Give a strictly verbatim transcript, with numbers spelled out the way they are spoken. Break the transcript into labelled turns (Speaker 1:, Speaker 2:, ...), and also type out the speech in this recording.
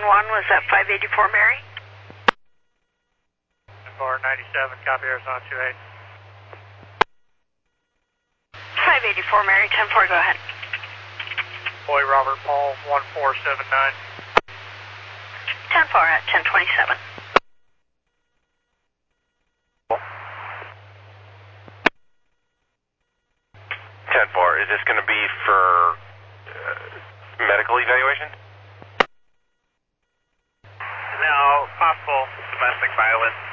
Speaker 1: one, was that five eighty-four Mary?
Speaker 2: ten four ninety-seven, copy Arizona two eight.
Speaker 1: five eighty-four Mary, ten four, go ahead.
Speaker 2: Boy Robert Paul, one four seven nine.
Speaker 1: ten four at ten twenty-seven.
Speaker 3: ten four, is this going to be for uh, medical evaluation?
Speaker 2: No, possible domestic violence.